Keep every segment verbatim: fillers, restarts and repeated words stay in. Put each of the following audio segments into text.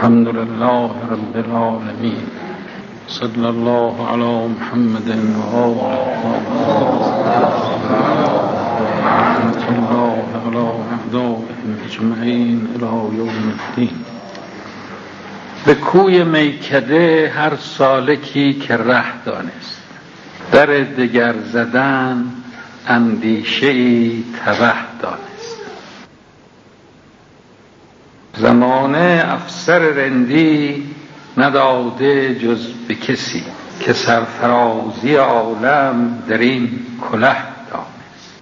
الحمد لله رب العالمين. صلی الله علی محمد و رحمت الله علی اعدائهم اجمعین الی یوم الدین. به کوی میکده هر سالکی که ره دانست، در دگر زدن اندیشه‌ای تبه دانست. زمانه افسر رندی نداده جز به کسی، که سرفرازی عالم در این کله دانست.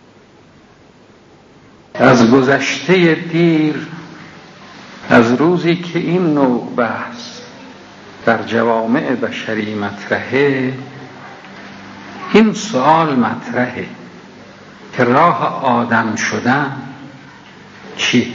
از گذشته دیر، از روزی که این نوع بحث در جوامع بشری مطرحه، این سوال مطرحه که راه آدم شدن چی؟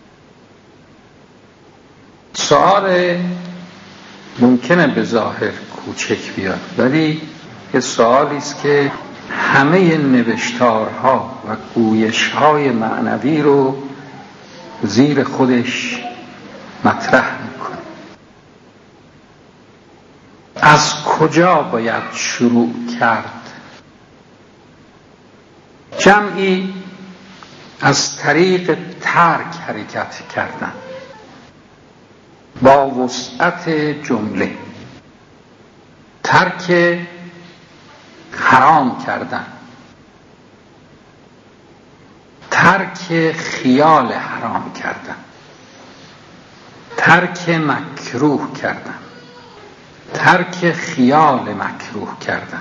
سوال ممکنه به ظاهر کوچک بیاد، ولی یه سوالی است که همه نوشتارها و گویش‌های معنوی رو زیر خودش مطرح میکنه. از کجا باید شروع کرد؟ جمعی از طریق ترک حرکت کردن با وسعت جمله، ترک حرام کردن، ترک خیال حرام کردن، ترک مکروه کردن، ترک خیال مکروه کردن،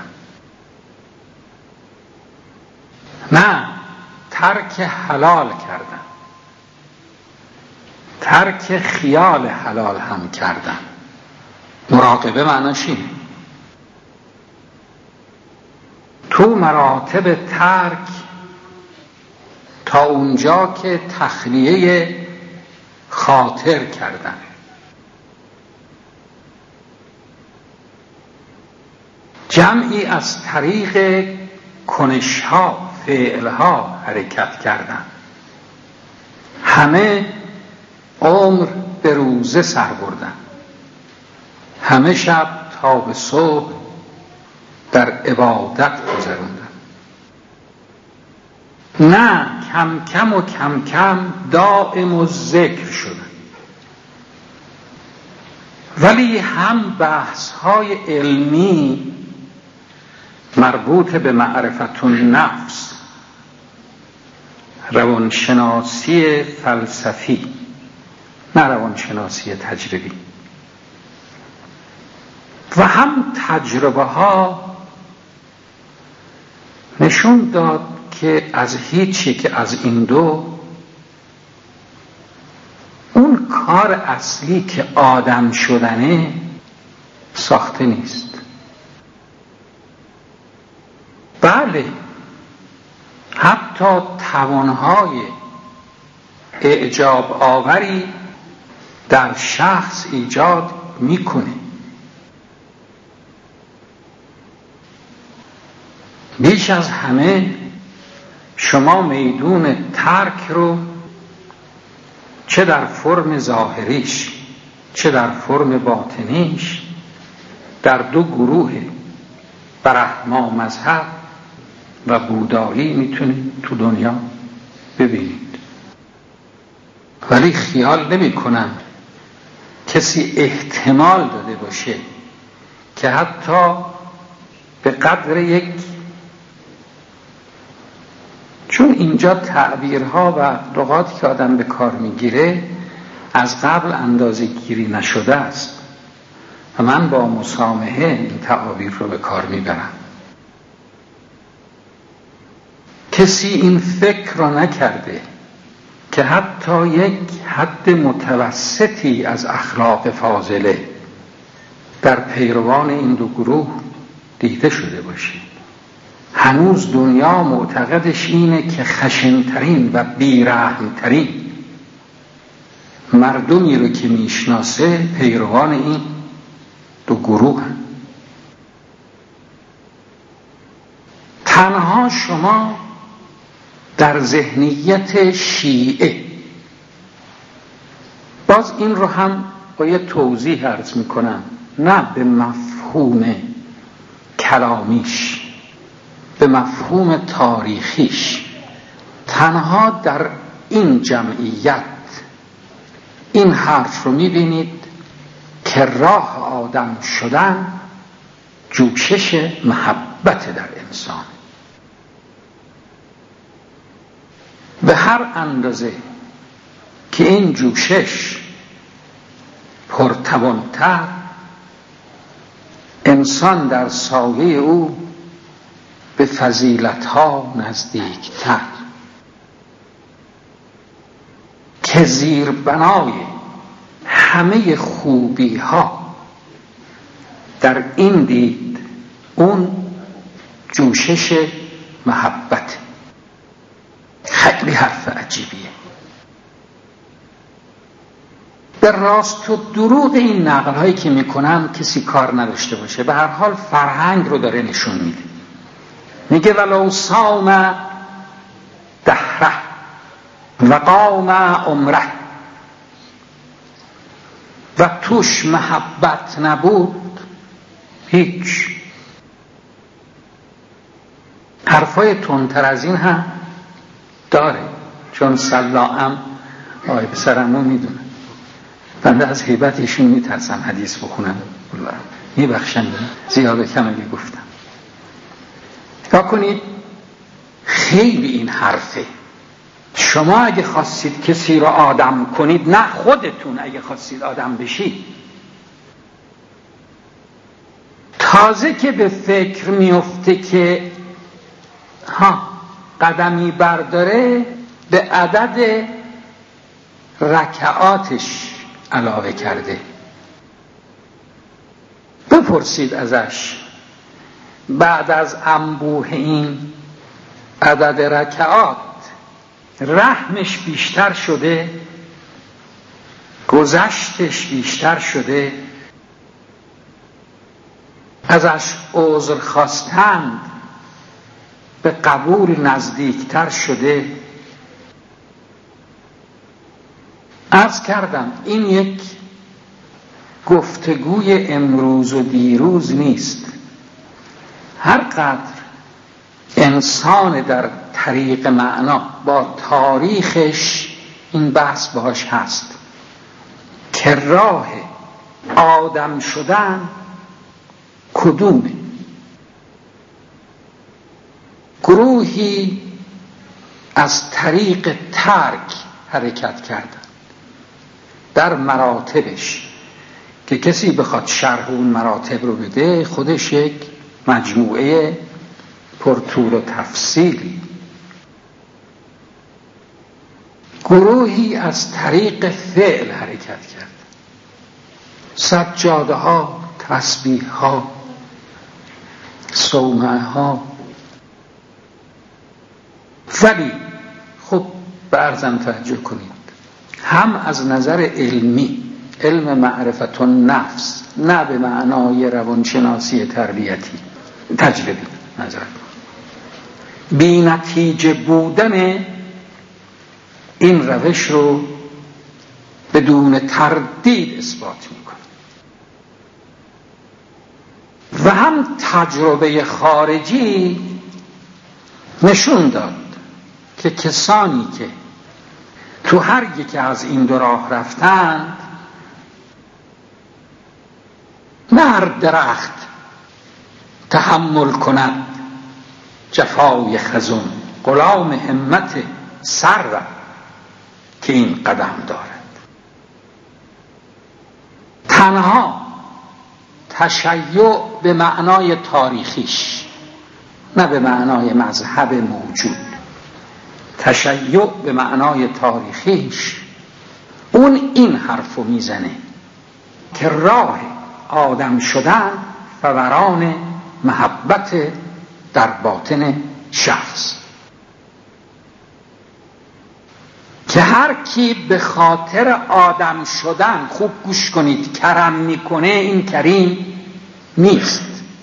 نه ترک حلال کردن، ترک خیال حلال هم کردن. مراقبه معناش اینه. تو مراتب ترک تا اونجا که تخلیه خاطر کردن، جمعی از طریق کنشها، فعلها حرکت کردن. همه عمر به روزه سر بردن، همه شب تا به صبح در عبادت گذروندن. نه کم کم و کم کم دائم و ذکر شدن، ولی هم بحث های علمی مربوط به معرفت النفس، روانشناسی فلسفی، نه روانشناسی تجربی، و هم تجربه ها نشون داد که از هیچی که از این دو اون کار اصلی که آدم شدنه ساخته نیست. بله، حتی توانهای اعجاب آوری در شخص ایجاد میکنه. بیش از همه شما میدون ترک رو چه در فرم ظاهریش چه در فرم باطنیش در دو گروه برهما مذهب و بودایی میتونید تو دنیا ببینید. ولی خیال نمی کنم کسی احتمال داده باشه که حتی به قدر یک، چون اینجا تعبیرها و لغاتی که آدم به کار میگیره از قبل اندازه گیری نشده است و من با مسامحه این تعابیر رو به کار میبرم. کسی این فکر رو نکرده که حتی یک حد متوسطی از اخلاق فاضله در پیروان این دو گروه دیده شده باشه. هنوز دنیا معتقدش اینه که خشنترین و بیرحمترین مردمی رو که میشناسه پیروان این دو گروه هن. تنها شما در ذهنیت شیعه، باز این رو هم با یه توضیح عرض میکنم، نه به مفهوم کلامیش، به مفهوم تاریخیش. تنها در این جمعیت این حرف رو میبینید که راه آدم شدن جوشش محبت در انسان. به هر اندازه که این جوشش پرتوان‌تر، انسان در سایه او به فضیلت‌ها نزدیکتر، که زیر بنای همه خوبی‌ها در این دید اون جوشش محبت. خیلی حرف عجیبیه. در راست و دروغ این نقل‌هایی که میکنم کسی کار نداشته باشه، به هر حال فرهنگ رو داره نشون میده. میگه ولو صام دهره و قام عمره، و توش محبت نبود هیچ. حرفای تندتر از این هم داره، چون سلاهم آقای پسرمو میدونه، بنده از هیبت ایشون میترسم حدیث بخونم، میبخشن زیاده کمی گفتم. نگاه کنید، خیلی این حرفه. شما اگه خواستید کسی رو آدم کنید، نه خودتون اگه خواستید آدم بشید، تازه که به فکر میفته که ها قدمی برداره، به عدد رکعاتش علاوه کرده. بپرسید ازش بعد از انبوه این عدد رکعات رحمش بیشتر شده، گذشتش بیشتر شده، ازش عذر خواستن به قبول نزدیکتر شده. عرض کردم این یک گفتگوی امروز و دیروز نیست. هر قدر انسان در طریق معنا با تاریخش این بحث باش هست که راه آدم شدن کدومه. گروهی از طریق ترک حرکت کردن در مراتبش که کسی بخواد شرح اون مراتب رو بده خودش یک مجموعه پرطول و تفصیلی. گروهی از طریق فعل حرکت کرد، سجاده ها، تسبیح ها، صومعه ها. ولی خب برزم توجه کنید، هم از نظر علمی، علم معرفت النفس، نه به معنای روانشناسی تربیتی، تجربی نظر بی نتیجه بودن این روش رو بدون تردید اثبات میکنه. و هم تجربه خارجی نشون داد که کسانی که تو هر یکی از این دو راه رفتند، نه هر درخت تحمل کند جفای خزون، غلام همت سر که این قدم دارد. تنها تشیع به معنای تاریخیش، نه به معنای مذهب موجود، تشیع به معنای تاریخیش، اون این حرفو میزنه که راه آدم شدن فوران محبت در باطن شخص، که هر کی به خاطر آدم شدن، خوب گوش کنید، کرم میکنه، این کریم نیست.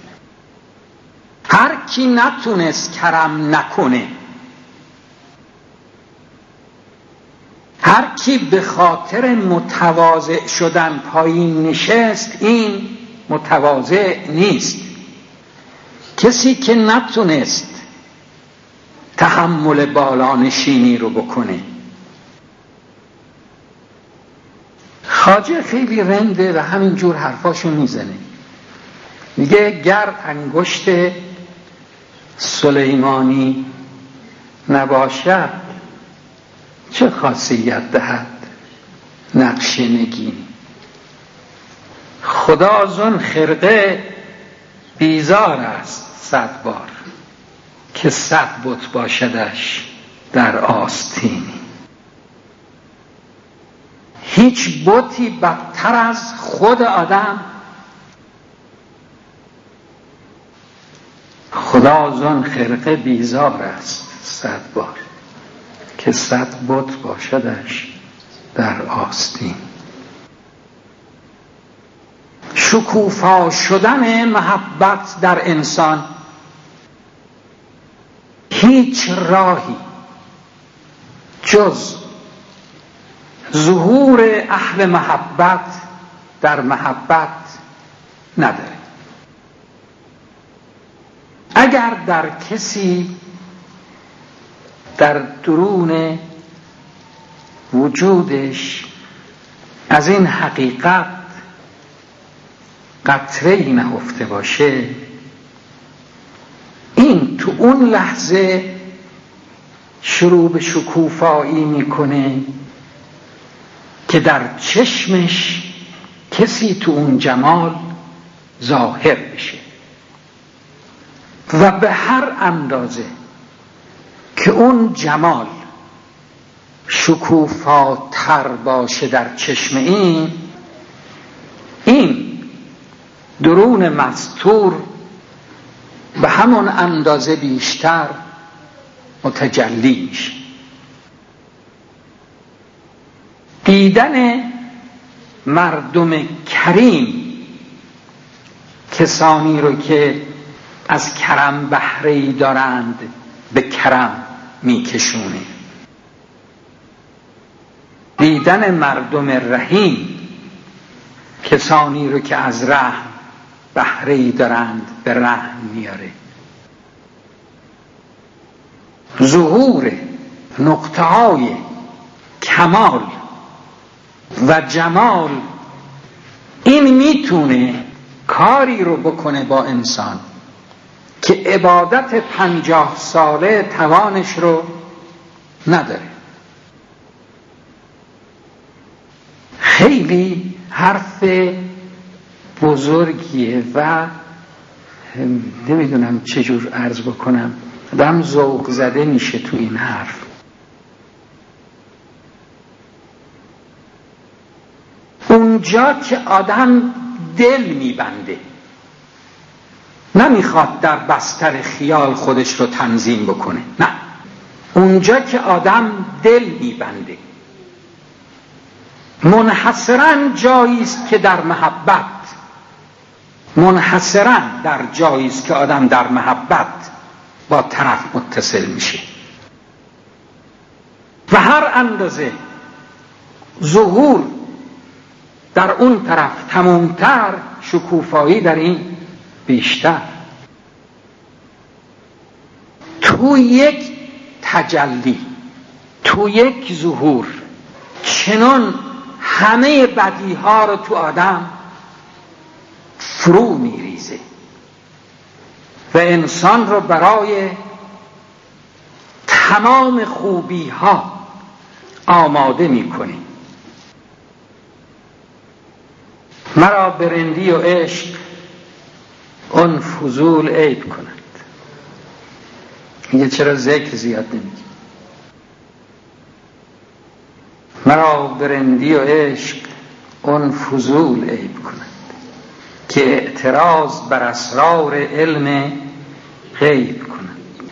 هر کی نتونست کرم نکنه، هر هر کی به خاطر متواضع شدن پایین نشست، این متواضع نیست. کسی که نتونست تحمل بالانشینی رو بکنه. خواجه خیلی رنده و همینجور حرفاشو میزنه، میگه گر انگشت سلیمانی نباشد چه خاصیت دهد نقش نگینی. خدا زن خرقه بیزار است صد بار، که صد بت باشدش در آستینی. هیچ بتی بدتر از خود آدم. خدا زن خرقه بیزار است صد بار، که صد بت باشدش در آستین. شکوفا شدن محبت در انسان هیچ راهی جز ظهور اهل محبت در محبت نداره. اگر در کسی در درون وجودش از این حقیقت قطره‌ای نهفته باشه، این تو اون لحظه شروع به شکوفایی میکنه که در چشمش کسی تو اون جمال ظاهر بشه و به هر اندازه که اون جمال شکوفاتر باشه در چشم این این درون مستور به همون اندازه بیشتر متجلی میشه. دیدن مردم کریم، کسانی رو که از کرم بهره‌ای دارند، به کرم میکشونه. دیدن مردم رحیم، کسانی رو که از رحم بهره‌ای دارند، به رحم میاره. ظهور نقطه‌های کمال و جمال، این میتونه کاری رو بکنه با انسان که عبادت پنجاه ساله توانش رو نداره. خیلی حرف بزرگیه و نمیدونم چجور عرض بکنم، آدم ذوق زده میشه تو این حرف. اونجا که آدم دل میبنده، نمیخواد در بستر خیال خودش رو تنظیم بکنه، نه، اونجا که آدم دل میبنده، منحصراً جاییست که در محبت، منحصراً در جاییست که آدم در محبت با طرف متصل میشه و هر اندازه ظهور در اون طرف تمامتر، شکوفایی در این بیشتر. تو یک تجلی، تو یک ظهور، چنان همه بدیها رو تو آدم فرو میریزه و انسان رو برای تمام خوبی ها آماده میکنه. مرا برندی و عشق اون فضول عیب کند. میگه چرا ذکر زیاد نمیگی؟ مرا برندی و عشق اون فضول عیب کند، که اعتراض بر اسرار علم غیب کند.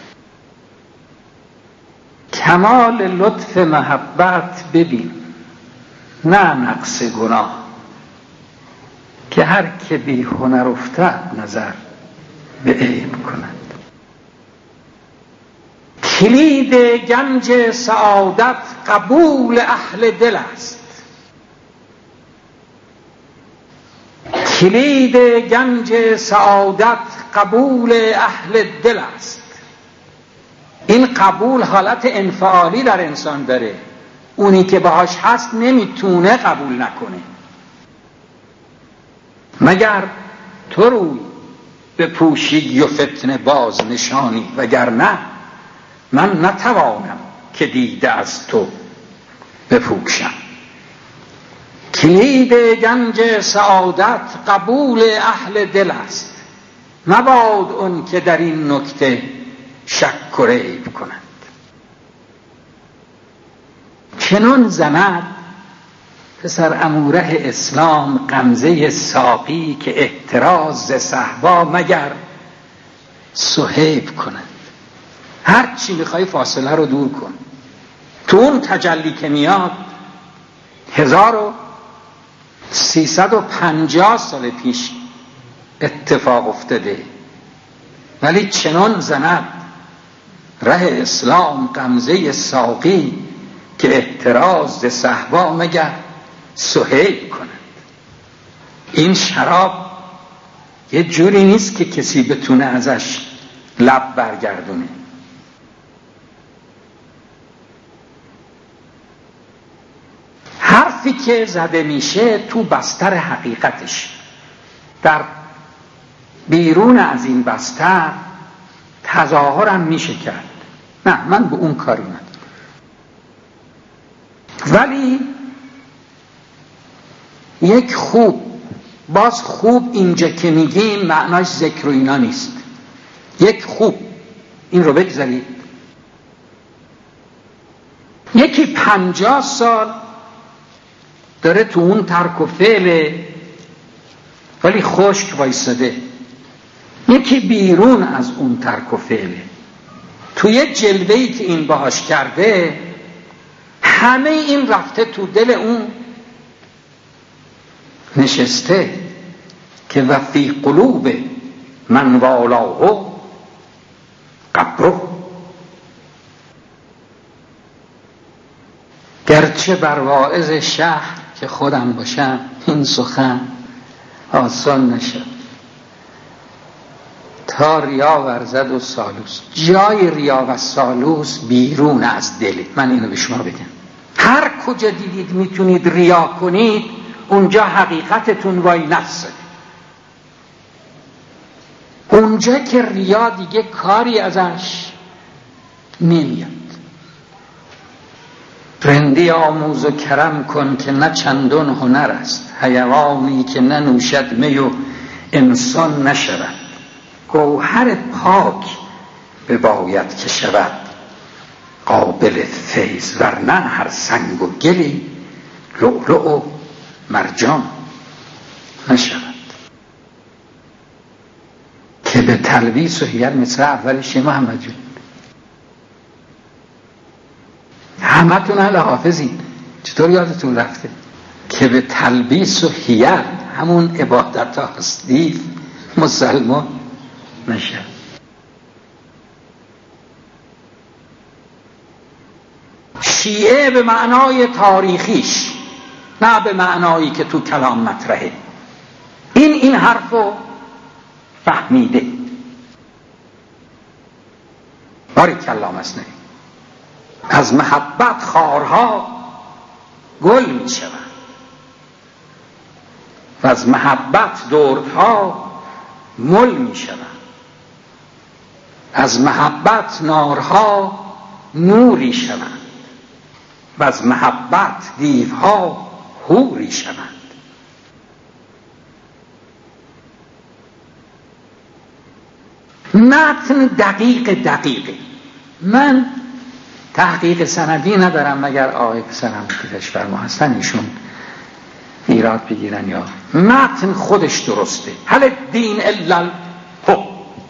کمال لطف محبت ببین، نه نقص گناه، که هر که بی هنر افتد نظر به عیب کند. کلید گنج سعادت قبول اهل دل است. کلید گنج سعادت قبول اهل دل است. این قبول حالت انفعالی در انسان داره، اونی که باهاش هست نمیتونه قبول نکنه مگر تو روی به پوشی و فتنه باز نشانی، وگرنه من نتوانم که دیده از تو بپوشم. کلید گنج سعادت قبول اهل دل است، مباد اون که در این نکته شک و ریب کند. چنان زند پسر اموره اسلام غمزه ساقی که احتراز ز صهبا مگر صهیب کند. هر چی میخوای فاصله رو دور کن. تو اون تجلی که میاد هزار و سیصد و پنجاه سال پیش اتفاق افتاده، ولی چنان زند ره اسلام غمزه ساقی که احتراز ز صهبا مگر صهیب کند. این شراب یه جوری نیست که کسی بتونه ازش لب برگردونه. حرفی که زده میشه تو بستر حقیقتش، در بیرون از این بستر تظاهرم میشه کرد. نه، من به اون کاری ندارم، ولی یک خوب، باز خوب اینجا که میگیم معناش ذکر و اینا نیست. یک خوب، این رو بگذارید، یکی پنجاه سال داره تو اون ترک و فعله ولی خشک وایساده، یکی بیرون از اون ترک و فعله، تو یک جلوه‌ای که این باهاش کرده همه این رفته تو دل اون نشسته که وفی قلوب من والاه قبره. گرچه بر واعظ شهر که خودم باشم این سخن آسان نشد، تا ریا ورزد و سالوس. جای ریا و سالوس بیرون از دله. من اینو به شما بگم، هر کجا دیدید میتونید ریا کنید اونجا حقیقتتون وای نفسه. اونجا که ریا دیگه کاری ازش نمیاد. رندی آموز و کرم کن که نه چندان هنر است، حیوانی که ننوشد می و انسان نشود. گوهر پاک بباید که شود قابل فیض، ورنه هر سنگ و گلی لؤلؤ و مرجان نشود. که به تلبیس و حیل مثل اولش محمد جون، همه تون اهل حافظین، چطور یادتون رفته که به تلبیس و حیل همون عبادت هاست دیو مسلمان نشد. شیعه به معنای تاریخیش، نه به معنایی که تو کلام مطرحه. این این حرفو فهمیده. باری کلام است. نه از محبت خارها گل می شود و از محبت دردها مل می شود. از محبت نارها نوری شوند و از محبت دیوها حوری شوند. متن دقیق دقیقه. من تحقیق سندی ندارم مگر آقای پسرم که کشور ما هستن ایشون ایراد بگیرن، یا متن خودش درسته. هل دین الا الحب.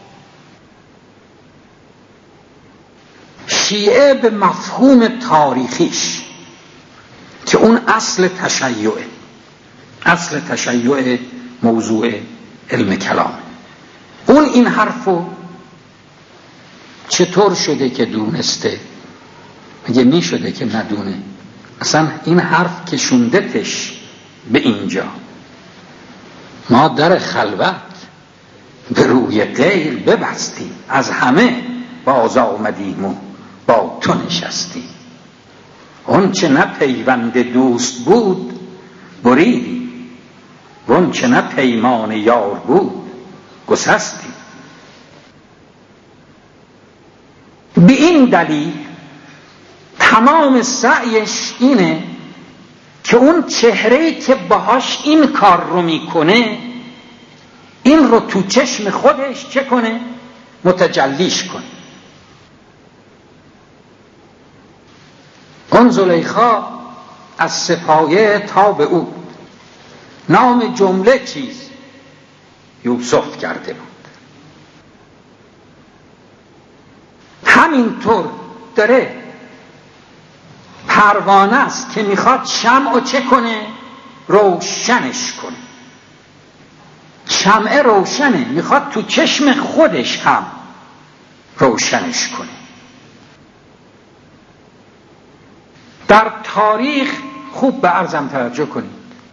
شیعه به مفهوم تاریخیش که اون اصل تشیعه، اصل تشیع موضوع علم کلام، اون این حرفو چطور شده که دونسته؟ مگه می شده که ندونه؟ اصلا این حرف کشوندتش به اینجا. ما در خلوت به روی غیر ببستیم، از همه باز آمدیم و با تو نشستیم. اون چه نه پیوند دوست بود بریدیم، اون چه نه پیمان یار بود گسستیم. به این دلیل تمام سعیش اینه که اون چهره‌ای که باهاش این کار رو میکنه این رو تو چشم خودش چه کنه؟ متجلیش کنه. اون زلیخا از سپایه تا به او نام جمله چیز یوسف کرده بود. همینطور داره پروانه است که میخواد شمع چه کنه؟ روشنش کنه. شمع روشنه، میخواد تو چشم خودش هم روشنش کنه. در تاریخ خوب به عرضم توجه کنید،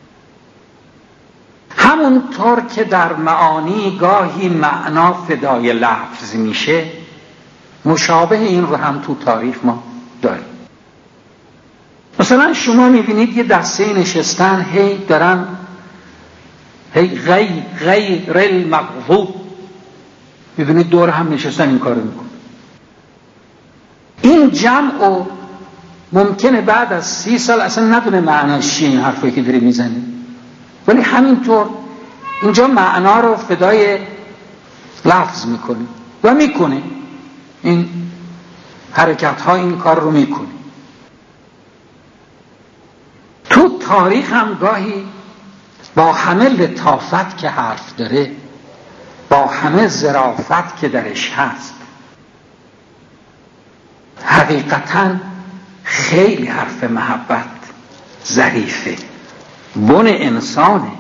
همونطور که در معانی گاهی معنا فدای لفظ میشه، مشابه این رو هم تو تاریخ ما داریم. مثلا شما میبینید یه دسته نشستن هی دارن هی غیر غیر المغضوب، میبینید دور هم نشستن این کارو میکنن. این جمع و ممکنه بعد از سی سال اصلا ندونه معناش چیه این حرفی که داری میزنی، ولی همینطور اینجا معنا رو فدای لفظ میکنه و میکنه، این حرکت ها این کار رو میکنه. تو تاریخ هم گاهی با همه لطافت که حرف داره، با همه ظرافت که درش هست، حقیقتاً خیلی حرف محبت ظریفه، بن انسانه،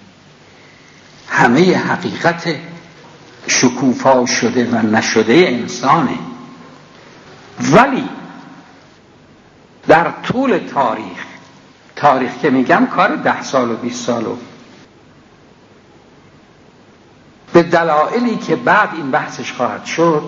همه حقیقت شکوفا شده و نشده انسانه. ولی در طول تاریخ، تاریخ که میگم کار ده سال و بیست سال و به دلایلی که بعد این بحثش خواهد شد،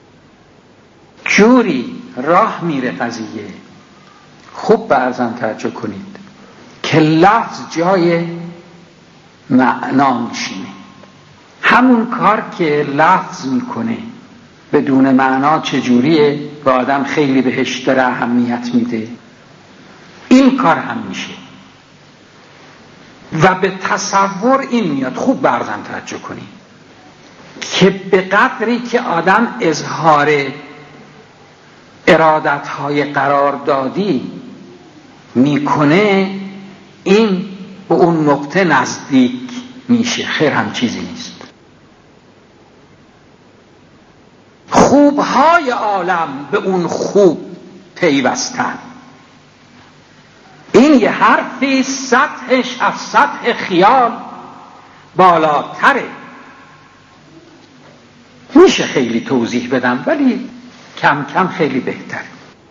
جوری راه میره قضیه، خوب به عرضم توجه کنید، که لفظ جای معنا میشینه. همون کار که لفظ میکنه بدون معنا چجوریه و آدم خیلی بهش داره اهمیت میده، این کار هم میشه و به تصور این میاد. خوب به عرضم توجه کنید که به قدری که آدم اظهار ارادتهای قراردادی میکنه، این به اون نقطه نزدیک میشه. خیر هم چیزی نیست. خوبهای عالم به اون خوب پیوستن، این یه حرفی سطحش از سطح خیال بالاتره. میشه خیلی توضیح بدم ولی کم کم خیلی بهتره.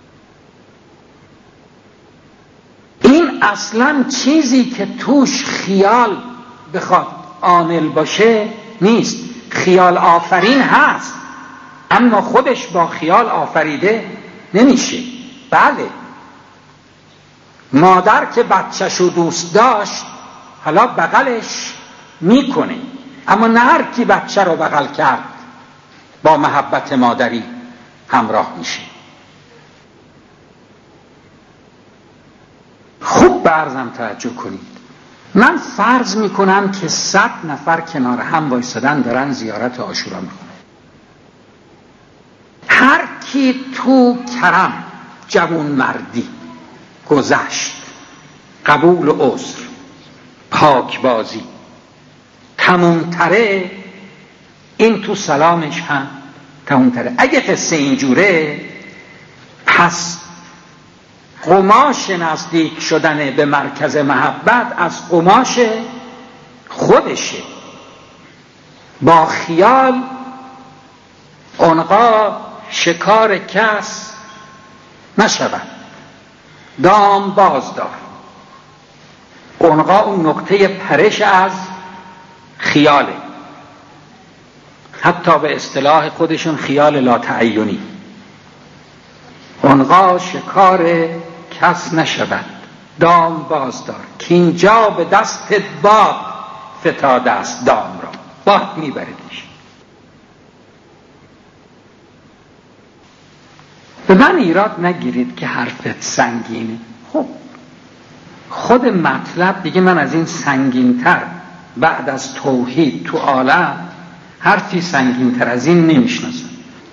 این اصلا چیزی که توش خیال بخواد عامل باشه نیست. خیال آفرین هست اما خودش با خیال آفریده نمیشه. بله، مادر که بچه‌شو دوست داشت حالا بغلش میکنه، اما نه هر کی بچه رو بغل کرد با محبت مادری همراه میشه. خوب به عرضم توجه کنید. من فرض میکنم که صد نفر کنار هم وایسادن دارن زیارت عاشورا میکنن. هر کی تو کرم، جوان مردی، گذشت، قبول و عذر، پاکبازی تموم تره، این تو سلامش هم تموم تره. اگه قصه اینجوره، پس قماش نزدیک شدن به مرکز محبت از قماش خودشه. با خیال اونقا شکار کس نشود، دام بازدار. عنقا اون نقطه پرش از خیاله، حتی به اصطلاح خودشون خیال لا تعینی. عنقا شکار کس نشود، دام بازدار، که اینجا به دست باد فتاده است دام را، باد میبردش. به من ایراد نگیرید که حرفت سنگینه. خب خود مطلب دیگه من از این سنگینتر بعد از توحید تو عالم حرفی سنگینتر از این نمیشناسم.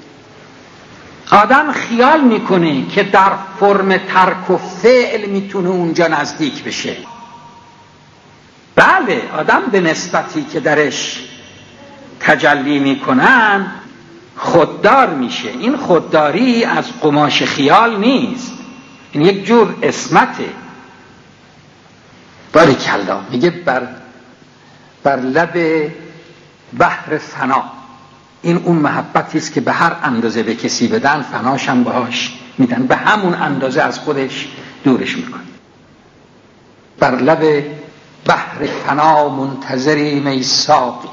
آدم خیال میکنه که در فرم ترک و فعل میتونه اونجا نزدیک بشه. بله، آدم به نسبتی که درش تجلی میکنن خوددار میشه. این خودداری از قماش خیال نیست، این یک جور اسمته. باریکالله، میگه بر بر لب بحر فنا. این اون محبتی است که به هر اندازه به کسی بدن فناش هم باهاش میدن، به همون اندازه از خودش دورش میکنه. بر لب بحر فنا منتظریم ای ساقی،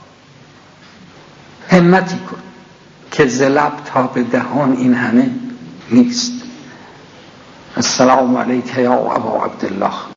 همتی کن که ز لب تا به دهان این همه نیست. السلام علیک یا ابا عبدالله.